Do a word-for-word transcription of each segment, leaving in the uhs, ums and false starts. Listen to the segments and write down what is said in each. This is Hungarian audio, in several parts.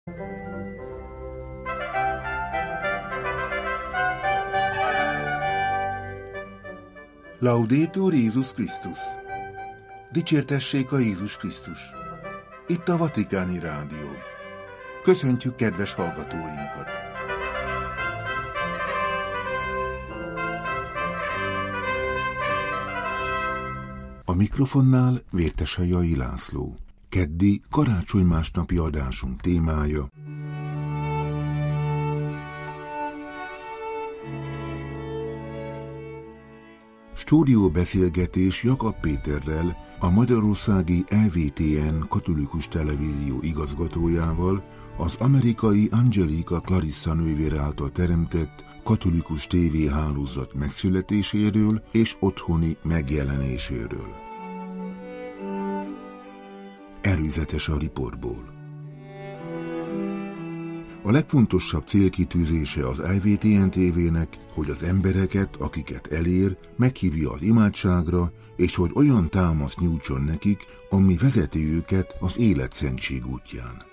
Laudetur Jézus Krisztus! Dicsértessék a Jézus Krisztus! Itt a Vatikáni Rádió. Köszöntjük kedves hallgatóinkat! A mikrofonnál Vértesajai László. Keddi karácsony másnapi adásunk témája: stúdióbeszélgetés Jakab Péterrel, a magyarországi E V T N katolikus televízió igazgatójával, az amerikai Angelica Clarissa nővér által teremtett katolikus tévéhálózat megszületéséről és otthoni megjelenéséről. Előzetes a riportból. A legfontosabb célkitűzése az E V T N tévének, hogy az embereket, akiket elér, meghívja az imádságra, és hogy olyan támaszt nyújtson nekik, ami vezeti őket az életszentség útján.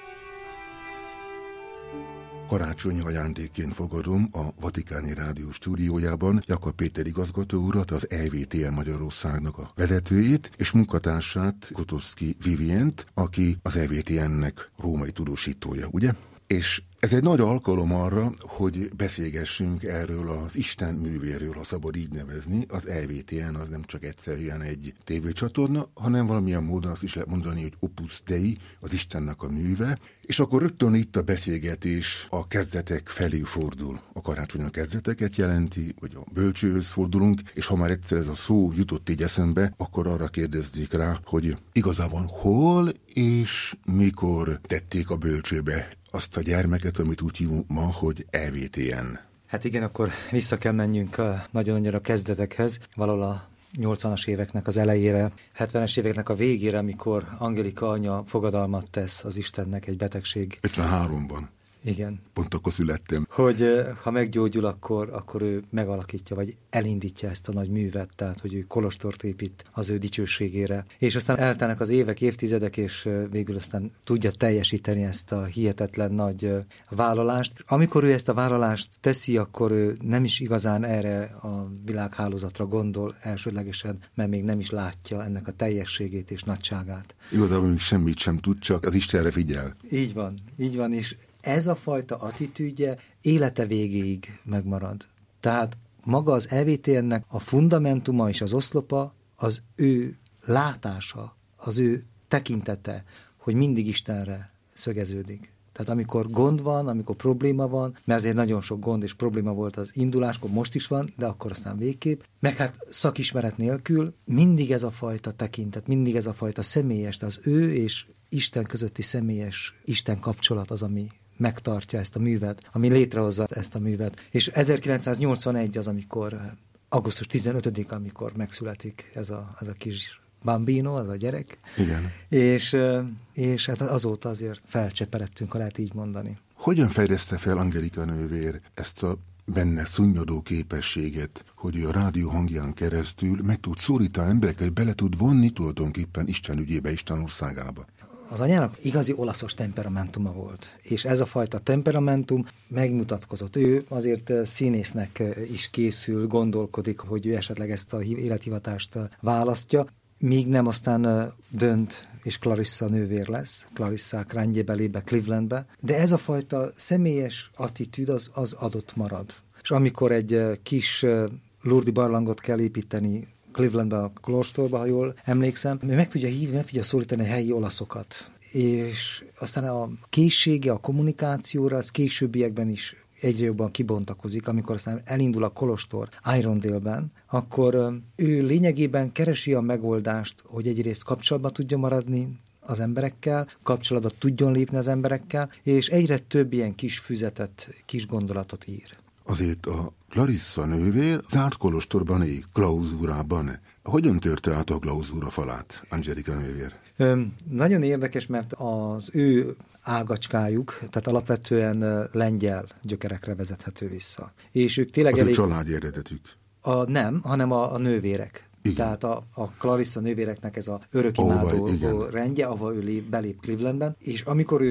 Karácsonyi ajándékként fogadom a Vatikáni Rádió stúdiójában Jakab Péter igazgató urat, az E V T N Magyarországnak a vezetőjét, és munkatársát, Kotovszki Vivient, aki az E V T N-nek római tudósítója, ugye? És ez egy nagy alkalom arra, hogy beszélgessünk erről az Isten művéről, ha szabad így nevezni. Az E V T N az nem csak egyszerűen egy tévécsatorna, hanem valamilyen módon azt is lehet mondani, hogy Opus Dei, az Istennek a műve. És akkor rögtön itt a beszélgetés a kezdetek felé fordul. A karácsonyon kezdeteket jelenti, vagy a bölcsőhöz fordulunk, és ha már egyszer ez a szó jutott így eszembe, akkor arra kérdeznék rá, hogy igazából hol és mikor tették a bölcsőbe azt a gyermeket, amit úgy hívunk ma, hogy E V T N. Hát igen, akkor vissza kell menjünk nagyon-nagyon a kezdetekhez, valahol a nyolcvanas éveknek az elejére, hetvenes éveknek a végére, amikor Angelika anya fogadalmat tesz az Istennek egy betegség. ötvenháromban. Igen. Pont akkor születtem. Hogy ha meggyógyul, akkor, akkor ő megalakítja, vagy elindítja ezt a nagy művet, tehát hogy ő kolostort épít az ő dicsőségére. És aztán eltelnek az évek, évtizedek, és végül aztán tudja teljesíteni ezt a hihetetlen nagy vállalást. Amikor ő ezt a vállalást teszi, akkor ő nem is igazán erre a világhálózatra gondol elsődlegesen, mert még nem is látja ennek a teljességét és nagyságát. Igazából még semmit sem tud, csak az Istenre figyel. Így van, így van, és ez a fajta attitűdje élete végéig megmarad. Tehát maga az E V T N-nek a fundamentuma és az oszlopa az ő látása, az ő tekintete, hogy mindig Istenre szögeződik. Tehát amikor gond van, amikor probléma van, mert azért nagyon sok gond és probléma volt az induláskor, most is van, de akkor aztán végképp, meg hát szakismeret nélkül mindig ez a fajta tekintet, mindig ez a fajta személyes, az ő és Isten közötti személyes Isten kapcsolat az, ami megtartja ezt a művet, ami létrehozza ezt a művet. És ezerkilencszáznyolcvanegy az, amikor augusztus tizenötödike, amikor megszületik ez a, ez a kis bambino, az a gyerek. Igen. És, és hát azóta azért felcseperedtünk, ha lehet így mondani. Hogyan fejleszte fel Angelika nővér ezt a benne szunnyadó képességet, hogy ő a rádió hangján keresztül meg tud szólítani embereket, bele tud vonni tulajdonképpen Isten ügyébe, Isten országába? Az anyának igazi olaszos temperamentuma volt, és ez a fajta temperamentum megmutatkozott. Ő azért színésznek is készül, gondolkodik, hogy ő esetleg ezt a élethivatást választja, míg nem aztán dönt, és Clarissa nővér lesz, Clarissa rendjébelébe, Clevelandbe, de ez a fajta személyes attitűd az, az adott marad. És amikor egy kis Lourdes barlangot kell építeni Clevelandben a kolostorba, ha jól emlékszem, meg tudja hívni, meg tudja szólítani a helyi olaszokat. És aztán a készsége, a kommunikációra, az későbbiekben is egyre jobban kibontakozik, amikor aztán elindul a kolostor Irondale-ben, akkor ő lényegében keresi a megoldást, hogy egyrészt kapcsolatban tudja maradni az emberekkel, kapcsolatban tudjon lépni az emberekkel, és egyre több ilyen kis füzetet, kis gondolatot ír. Azért a Clarissa nővér zárt kolostorban él, klauzúrában. Hogyan törte át a klauzúra falát, Angelika nővér? Ö, nagyon érdekes, mert az ő ágacskájuk, tehát alapvetően lengyel gyökerekre vezethető vissza. És ők tényleg az elég... a családi eredetük? A, nem, hanem a, a nővérek. Igen. Tehát a, a Clarissa nővéreknek ez a örökimádó rendje, ahol ő lép, belép Clevelandben, és amikor ő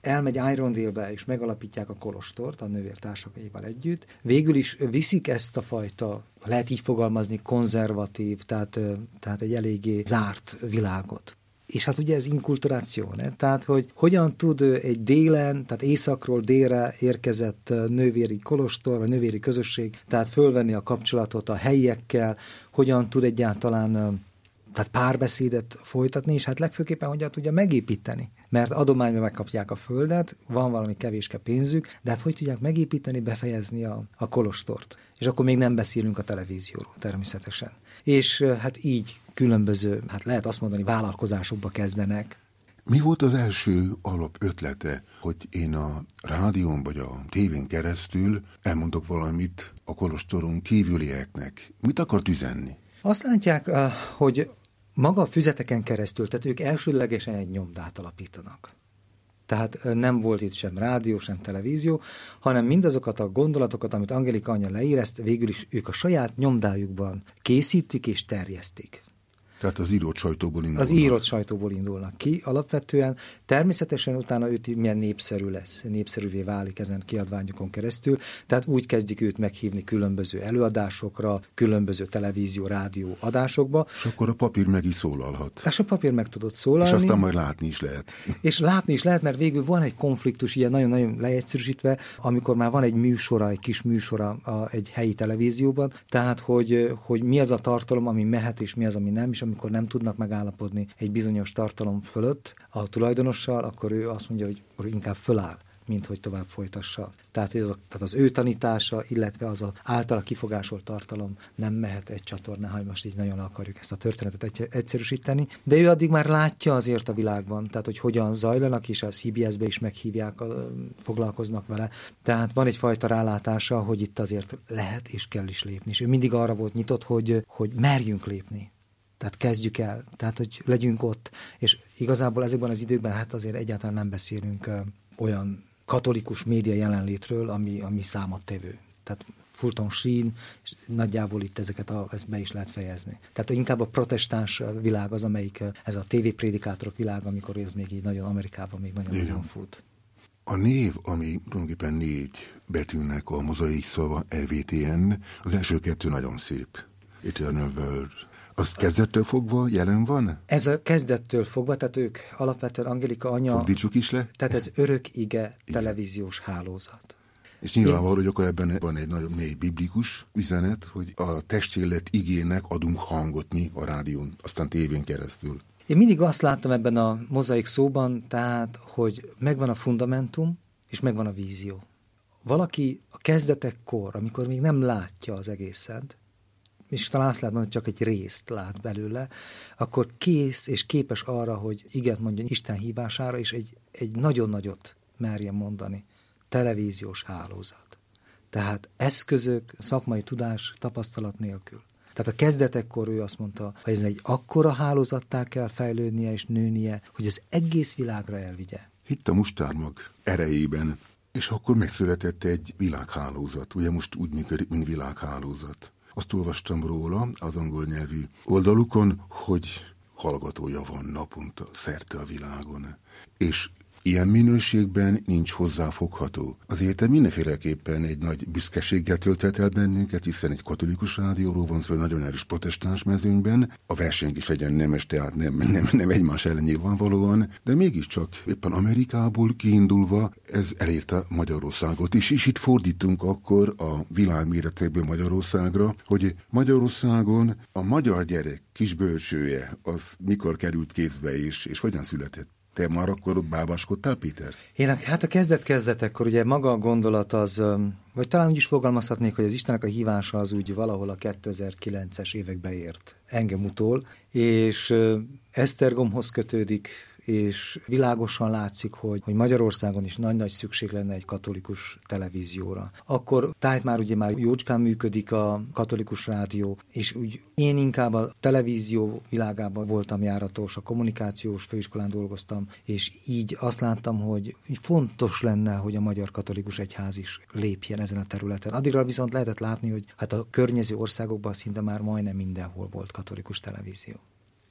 elmegy Irondale-be, és megalapítják a kolostort a nővértársaival együtt. Végül is viszik ezt a fajta, lehet így fogalmazni, konzervatív, tehát, tehát egy eléggé zárt világot. És hát ugye ez inkulturáció, ne? Tehát, hogy hogyan tud egy délen, tehát északról délre érkezett nővéri kolostor, vagy nővéri közösség, tehát fölvenni a kapcsolatot a helyiekkel, hogyan tud egyáltalán tehát párbeszédet folytatni, és hát legfőképpen hogyan tudja megépíteni. Mert adományban megkapják a földet, van valami kevéske pénzük, de hát hogy tudják megépíteni, befejezni a, a kolostort. És akkor még nem beszélünk a televízióról természetesen. És hát így különböző, hát lehet azt mondani, vállalkozásokba kezdenek. Mi volt az első alap ötlete, hogy én a rádión vagy a tévén keresztül elmondok valamit a kolostoron kívülieknek? Mit akart üzenni? Azt látják, hogy maga a füzeteken keresztül, tehát ők elsődlegesen egy nyomdát alapítanak. Tehát nem volt itt sem rádió, sem televízió, hanem mindazokat a gondolatokat, amit Angelika anya leír, ezt végül is ők a saját nyomdájukban készítik és terjesztik. Tehát az írott sajtóból indulnak. Az írott sajtóból indulnak ki alapvetően. Természetesen utána őt milyen népszerű lesz, népszerűvé válik ezen kiadványokon keresztül. Tehát úgy kezdik őt meghívni különböző előadásokra, különböző televízió, rádió adásokba. És akkor a papír meg is szólalhat. És a papír meg tudott szólalni. És aztán majd látni is lehet. És látni is lehet, mert végül van egy konfliktus, ilyen nagyon-nagyon leegyszerűsítve, amikor már van egy műsora, egy kis műsora a, egy helyi televízióban, tehát hogy, hogy mi az a tartalom, ami mehet, és mi az, ami nem, és amikor nem tudnak megállapodni egy bizonyos tartalom fölött a tulajdonossal, akkor ő azt mondja, hogy inkább föláll, mint hogy tovább folytassa. Tehát, hogy az, tehát az ő tanítása, illetve az a általa kifogásolt tartalom nem mehet egy csatornán, ha most így nagyon akarjuk ezt a történetet egy, egyszerűsíteni, de ő addig már látja azért a világban, tehát, hogy hogyan zajlanak, és a cé bé es-be is meghívják, foglalkoznak vele. Tehát van egyfajta rálátása, hogy itt azért lehet és kell is lépni. És ő mindig arra volt nyitott, hogy, hogy merjünk lépni. Tehát kezdjük el, tehát hogy legyünk ott, és igazából ezekben az időkben hát azért egyáltalán nem beszélünk uh, olyan katolikus média jelenlétről, ami, ami számottevő. Tehát Fulton Sheen, és nagyjából itt ezeket a, ezt be is lehet fejezni. Tehát inkább a protestáns világ az, amelyik uh, ez a tévéprédikátorok világ, amikor ez még így nagyon Amerikában még nagyon-nagyon fut. A név, ami tulajdonképpen négy betűnek a mozaik szava E V T N, az első kettő nagyon szép. Eternal World. Az kezdettől fogva jelen van? Ez a kezdettől fogva, tehát ők alapvetően Angelika anya... Fordítsuk is le? Tehát ez örök ige televíziós hálózat. És nyilvánvaló, hogy akkor ebben van egy nagyon mély biblikus üzenet, hogy a testélet igének adunk hangot mi a rádión, aztán tévén keresztül. Én mindig azt láttam ebben a mozaik szóban, tehát, hogy megvan a fundamentum, és megvan a vízió. Valaki a kezdetekkor, amikor még nem látja az egészet, és talán azt lát, hogy csak egy részt lát belőle, akkor kész és képes arra, hogy igent mondjon Isten hívására, és egy, egy nagyon nagyot merjen mondani. Televíziós hálózat. Tehát eszközök, szakmai tudás, tapasztalat nélkül. Tehát a kezdetekkor ő azt mondta, hogy ez egy akkora hálózattá kell fejlődnie és nőnie, hogy az egész világra elvigye. Hitt a mustármag erejében, és akkor megszületett egy világhálózat. Ugye most úgy működik, mint világhálózat. Azt olvastam róla az angol nyelvű oldalukon, hogy hallgatója van naponta szerte a világon. És ilyen minőségben nincs hozzáfogható. Az életem mindenféleképpen egy nagy büszkeséggel tölthet el bennünket, hiszen egy katolikus rádióról van szó, nagyon erős protestáns mezőnyben. A verseny is legyen nemes, tehát nem, nem, nem egymás ellen nyilvánvalóan, de mégiscsak éppen Amerikából kiindulva ez elérte Magyarországot is, és itt fordítunk akkor a világméretekből Magyarországra, hogy Magyarországon a magyar gyerek kisbölcsője az mikor került kézbe és, és hogyan született. Te már akkor ott bábáskodtál, Péter? Én hát a kezdet-kezdetekkor ugye maga a gondolat az, vagy talán úgy is fogalmazhatnék, hogy az Istennek a hívása az úgy valahol a kétezer-kilences évekbe ért engem utol, és Esztergomhoz kötődik, és világosan látszik, hogy, hogy Magyarországon is nagy-nagy szükség lenne egy katolikus televízióra. Akkor tájt már ugye már jócskán működik a katolikus rádió, és úgy én inkább a televízió világában voltam járatos, a kommunikációs főiskolán dolgoztam, és így azt láttam, hogy fontos lenne, hogy a magyar katolikus egyház is lépjen ezen a területen. Addigra viszont lehetett látni, hogy hát a környező országokban szinte már majdnem mindenhol volt katolikus televízió.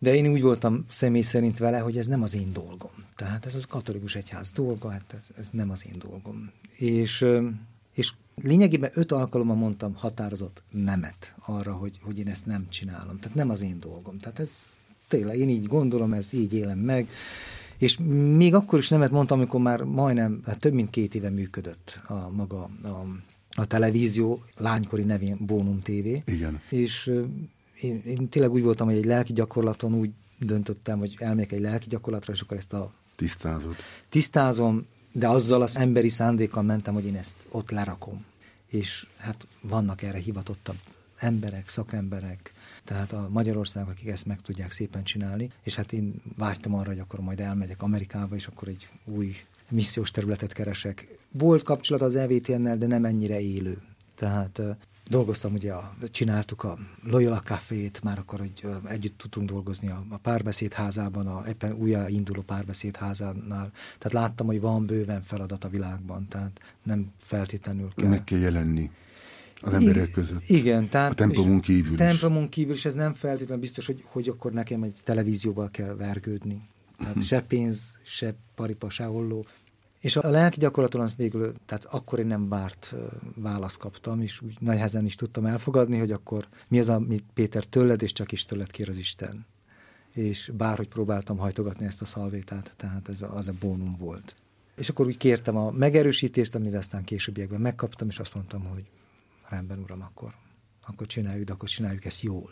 De én úgy voltam személy szerint vele, hogy ez nem az én dolgom. Tehát ez a katolikus egyház dolga, hát ez, ez nem az én dolgom. És, és lényegében öt alkalommal mondtam határozott nemet arra, hogy, hogy én ezt nem csinálom. Tehát nem az én dolgom. Tehát ez tényleg, én így gondolom, ez így élem meg. És még akkor is nemet mondtam, amikor már majdnem, hát több mint két éve működött a maga a, a televízió, lánykori nevén Bónum té vé. Igen. És én, én tényleg úgy voltam, hogy egy lelki gyakorlaton úgy döntöttem, hogy elmegyek egy lelki gyakorlatra, és akkor ezt a... Tisztázod. Tisztázom, de azzal az emberi szándékkal mentem, hogy én ezt ott lerakom. És hát vannak erre hivatottabb emberek, szakemberek, tehát a Magyarország, akik ezt meg tudják szépen csinálni, és hát én vágytam arra, hogy akkor majd elmegyek Amerikába, és akkor egy új missziós területet keresek. Volt kapcsolat az é vé té en-nel, de nem ennyire élő. Tehát uh, dolgoztam, ugye, a, csináltuk a Loyola Cafét, már akkor, hogy uh, együtt tudtunk dolgozni a, a párbeszédházában, a éppen újjáinduló párbeszédházánál. Tehát láttam, hogy van bőven feladat a világban, tehát nem feltétlenül kell. Meg kell jelenni az emberek között. Igen, tehát... A templomon kívül is. Templomon kívül is, ez nem feltétlenül biztos, hogy, hogy akkor nekem egy televízióval kell vergődni. Tehát uh-huh. se pénz, se paripa, se holló. És a lelki gyakorlaton az végül, tehát akkor én nem várt választ kaptam, és úgy nehezen is tudtam elfogadni, hogy akkor mi az, amit Péter tőled, és csak is tőled kér az Isten. És bárhogy próbáltam hajtogatni ezt a szalvétát, tehát ez a, az a bónum volt. És akkor úgy kértem a megerősítést, amire aztán későbbiekben megkaptam, és azt mondtam, hogy rendben, uram, akkor, akkor csináljuk, de akkor csináljuk ezt jól.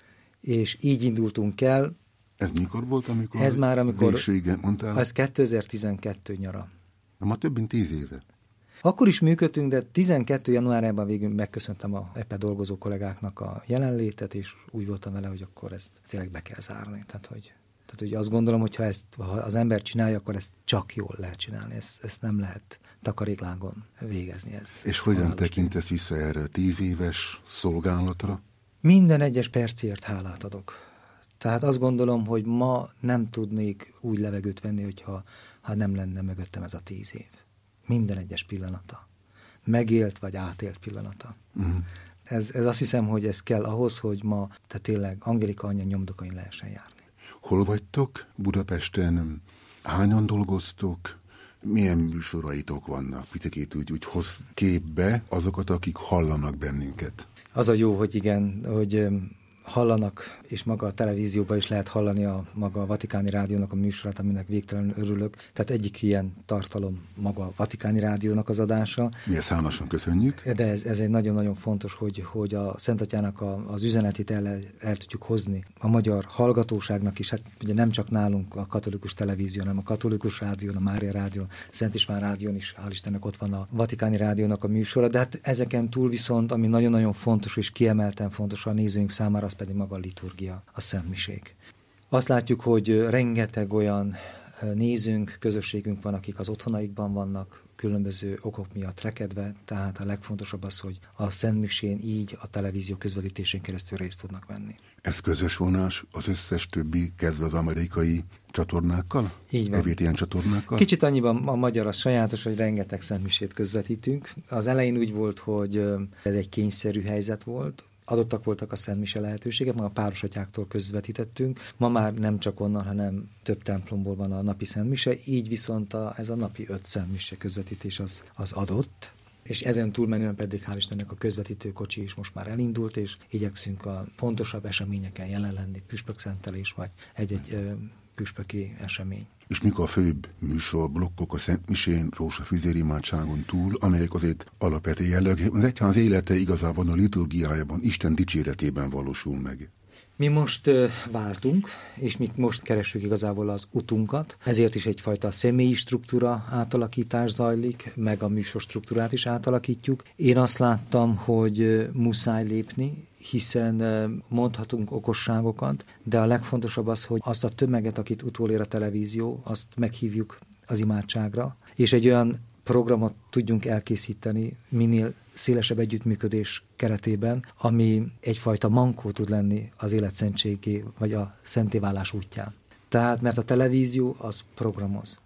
És így indultunk el. Ez mikor volt, amikor? Ez már, amikor... Végségen mondtál? Ez kétezer-tizenkettő nyara. Na, ma több mint tíz éve. Akkor is működtünk, de tizenkettő januárjában végül megköszöntem a e pé dolgozó kollégáknak a jelenlétet, és úgy voltam vele, hogy akkor ezt tényleg be kell zárni. Tehát, hogy, tehát, hogy azt gondolom, hogy ha ezt ha az ember csinálja, akkor ezt csak jól lehet csinálni. Ezt, ezt nem lehet takaréklágon végezni. Ez, és hogyan tekintesz vissza erre a tíz éves szolgálatra? Minden egyes percért hálát adok. Tehát azt gondolom, hogy ma nem tudnék úgy levegőt venni, hogyha ha nem lenne mögöttem ez a tíz év. Minden egyes pillanata. Megélt vagy átélt pillanata. Uh-huh. Ez, ez azt hiszem, hogy ez kell ahhoz, hogy ma tehát tényleg Angelika anyja nyomdokain lehessen járni. Hol vagytok Budapesten? Hányan dolgoztok? Milyen műsoraitok vannak? Picikét úgy, úgy hoz képbe azokat, akik hallanak bennünket. Az a jó, hogy igen, hogy hallanak, és maga a televízióban is lehet hallani a maga a Vatikáni Rádiónak a műsorát, aminek végtelenül örülök. Tehát egyik ilyen tartalom maga a Vatikáni Rádiónak az adása. Mi ezt hálásan köszönjük. De ez, ez egy nagyon-nagyon fontos, hogy, hogy a Szent Atyának a, az üzenetét el, el tudjuk hozni a magyar hallgatóságnak is. Hát ugye nem csak nálunk a katolikus televízión, hanem a katolikus rádión, a Mária Rádión, Szent István Rádión is, hál' Istennek ott van a Vatikáni Rádiónak a műsora. De hát ezeken túl viszont, ami nagyon-nagyon fontos és kiemelten fontos a nézőink számára, az pedig maga a liturgia, a szentmisék. Azt látjuk, hogy rengeteg olyan nézőnk, közösségünk van, akik az otthonaikban vannak, különböző okok miatt rekedve, tehát a legfontosabb az, hogy a szentmisén így a televízió közvetítésén keresztül részt tudnak venni. Ez közös vonás az összes többi, kezdve az amerikai csatornákkal? Így van. é vé té en csatornákkal? Kicsit annyiban a magyar az sajátos, hogy rengeteg szentmisét közvetítünk. Az elején úgy volt, hogy ez egy kényszerű helyzet volt, adottak voltak a szentmise lehetőségek, meg a párosatyáktól közvetítettünk. Ma már nem csak onnan, hanem több templomból van a napi szentmise, így viszont a, ez a napi öt szentmise közvetítés az, az adott. És ezen túlmenően pedig hál' Istennek a közvetítőkocsi is most már elindult, és igyekszünk a fontosabb eseményeken jelen lenni, püspökszentelés vagy egy-egy ö, püspöki esemény. És mik a főbb műsorblokkok a Szentmisén, rózsafüzér imádságon túl, amelyek azért alapvető jellegű. Az egyház élete igazából a liturgiájában, Isten dicséretében valósul meg. Mi most uh, váltunk, és mi most keressük igazából az utunkat, ezért is egyfajta személyi struktúra átalakítás zajlik, meg a műsor struktúrát is átalakítjuk. Én azt láttam, hogy uh, muszáj lépni, hiszen uh, mondhatunk okosságokat, de a legfontosabb az, hogy azt a tömeget, akit utolér a televízió, azt meghívjuk az imádságra, és egy olyan programot tudjunk elkészíteni minél szélesebb együttműködés keretében, ami egyfajta mankó tud lenni az életszentségé vagy a szentéválás útján. Tehát, mert a televízió az programoz.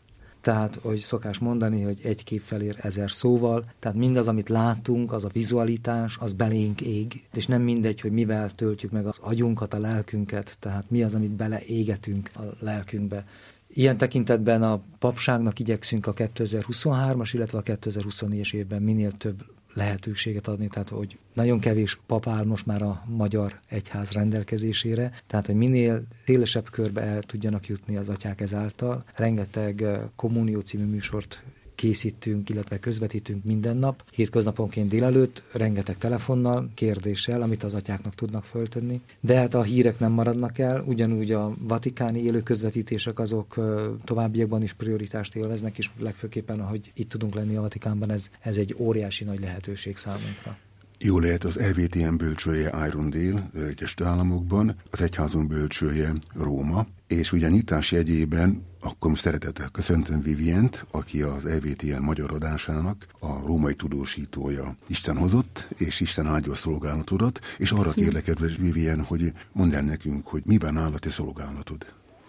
Tehát, hogy szokás mondani, hogy egy kép felér ezer szóval, tehát mindaz, amit látunk, az a vizualitás, az belénk ég, és nem mindegy, hogy mivel töltjük meg az agyunkat, a lelkünket, tehát mi az, amit beleégetünk a lelkünkbe. Ilyen tekintetben a papságnak igyekszünk a kétezer-huszonhármas, illetve a kétezer-huszonnégyes évben minél több lehetőséget adni, tehát hogy nagyon kevés pap áll most már a magyar egyház rendelkezésére, tehát hogy minél szélesebb körbe el tudjanak jutni az atyák ezáltal. Rengeteg Kommunió című műsort készítünk, illetve közvetítünk minden nap, hétköznaponként délelőtt, rengeteg telefonnal, kérdéssel, amit az atyáknak tudnak föltenni. De hát a hírek nem maradnak el, ugyanúgy a vatikáni élő közvetítések azok továbbiakban is prioritást élveznek, és legfőképpen, ahogy itt tudunk lenni a Vatikánban, ez, ez egy óriási nagy lehetőség számunkra. Jó lehet, az E V T M bölcsője Irondale, Egyesült Államokban, az egyházunk bölcsője Róma, és ugye nyitás jegyében akkor szeretettel köszöntöm Vivient, aki az E V T M magyar adásának a római tudósítója. Isten hozott, és Isten áldja a szolgálatodat, és arra kérlek, kedves Vivien, hogy mondd el nekünk, hogy miben áll a te szolgálatod.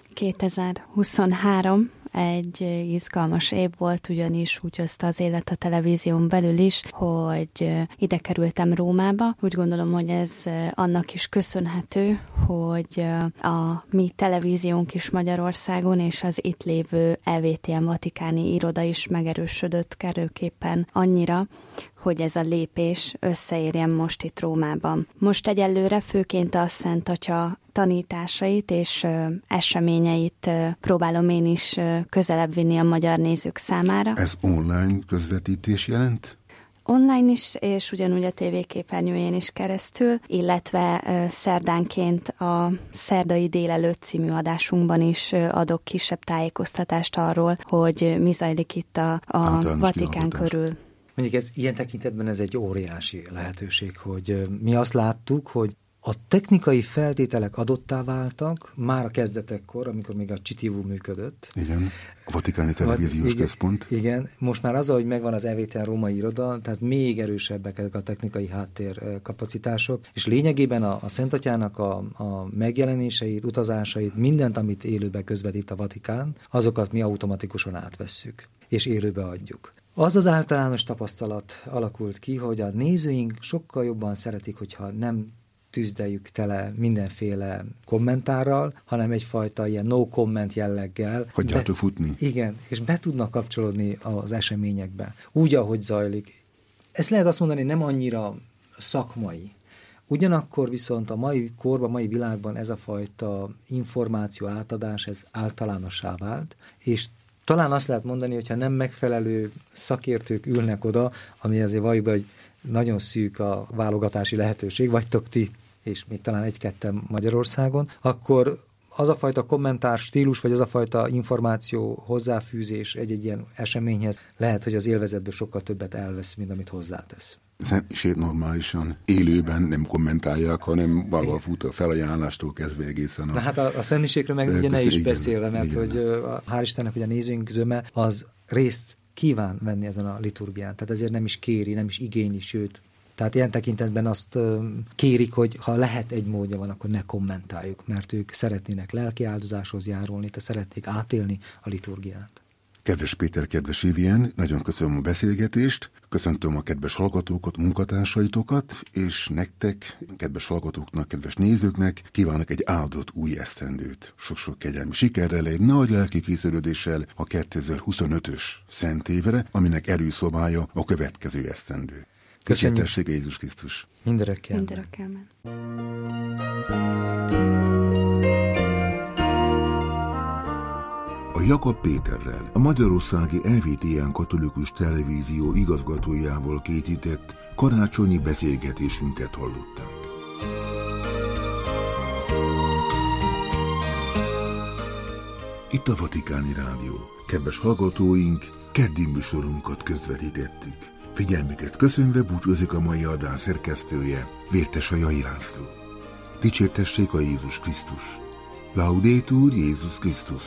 kétezer-huszonhárom egy izgalmas év volt, ugyanis úgy hozta az élet a televízión belül is, hogy ide kerültem Rómába. Úgy gondolom, hogy ez annak is köszönhető, hogy a mi televíziónk is Magyarországon, és az itt lévő E V T M vatikáni iroda is megerősödött kerülképpen annyira, hogy ez a lépés összeérjen most itt Rómában. Most egyelőre főként a Szent Atya tanításait és ö, eseményeit ö, próbálom én is ö, közelebb vinni a magyar nézők számára. Ez online közvetítés jelent? Online is, és ugyanúgy a tévéképernyőjén is keresztül, illetve ö, szerdánként a Szerdai délelőtt című adásunkban is ö, adok kisebb tájékoztatást arról, hogy mi zajlik itt a, a Vatikán körül. Mondjuk ez ilyen tekintetben ez egy óriási lehetőség, hogy mi azt láttuk, hogy a technikai feltételek adottá váltak már a kezdetekkor, amikor még a Citívú működött. Igen, a Vatikáni Televíziós igen, Központ. Igen, most már az, hogy megvan az E V T M római iroda, tehát még erősebbek ezek a technikai háttérkapacitások, és lényegében a, a Szent Atyának a, a megjelenéseit, utazásait, mindent, amit élőben közvetít a Vatikán, azokat mi automatikusan átvesszük, és élőbe adjuk. Az az általános tapasztalat alakult ki, hogy a nézőink sokkal jobban szeretik, hogyha nem tűzdeljük tele mindenféle kommentárral, hanem egyfajta ilyen no comment jelleggel. Hagyjátok futni. Igen, és be tudnak kapcsolódni az eseményekbe. Úgy, ahogy zajlik. Ezt lehet azt mondani, nem annyira szakmai. Ugyanakkor viszont a mai korban, mai világban ez a fajta információ átadás, ez általánossá vált, és talán azt lehet mondani, hogyha nem megfelelő szakértők ülnek oda, ami azért valljuk be, hogy nagyon szűk a válogatási lehetőség, vagytok ti, és még talán egy-ketten Magyarországon, akkor az a fajta kommentár stílus, vagy az a fajta információ hozzáfűzés egy-egy ilyen eseményhez lehet, hogy az élvezetből sokkal többet elvesz, mint amit hozzátesz. Személyiség normálisan élőben nem kommentálják, hanem valahol fut a felajánlástól kezdve egészen. A... Na hát a, a személyiségről meg ugye ne is igen, beszélve, mert igen. hogy hál' Istennek, hogy a nézőink zöme az részt kíván venni ezen a liturgián, tehát ezért nem is kéri, nem is igényli, sőt, tehát ilyen tekintetben azt kérik, hogy ha lehet egy módja van, akkor ne kommentáljuk, mert ők szeretnének lelki áldozáshoz járulni, tehát szeretnék átélni a liturgiát. Kedves Péter, kedves Vivien, nagyon köszönöm a beszélgetést, köszöntöm a kedves hallgatókat, munkatársaitokat, és nektek, kedves hallgatóknak, kedves nézőknek kívánok egy áldott új esztendőt. Sok-sok kegyelmi sikerrel, egy nagy lelki készülődéssel a kétezer-huszonötös szent évre, aminek erőszobája a következő esztendő. Köszönjük Jézus Krisztus! Mindörökkel. Mindörökkel. A Jakab Péterrel, a magyarországi E V T M katolikus televízió igazgatójával készített karácsonyi beszélgetésünket hallották. Itt a Vatikáni Rádió. Kedves hallgatóink, keddi műsorunkat közvetítettük. Figyelmüket köszönve búcsúzik a mai adás szerkesztője, Vértes Jai László. Dicsértessék a Jézus Krisztus! Laudetur Jézus Krisztus!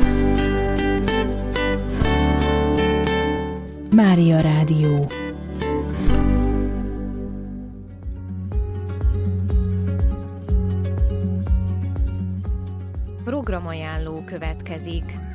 Mária Rádió. programajánló következik.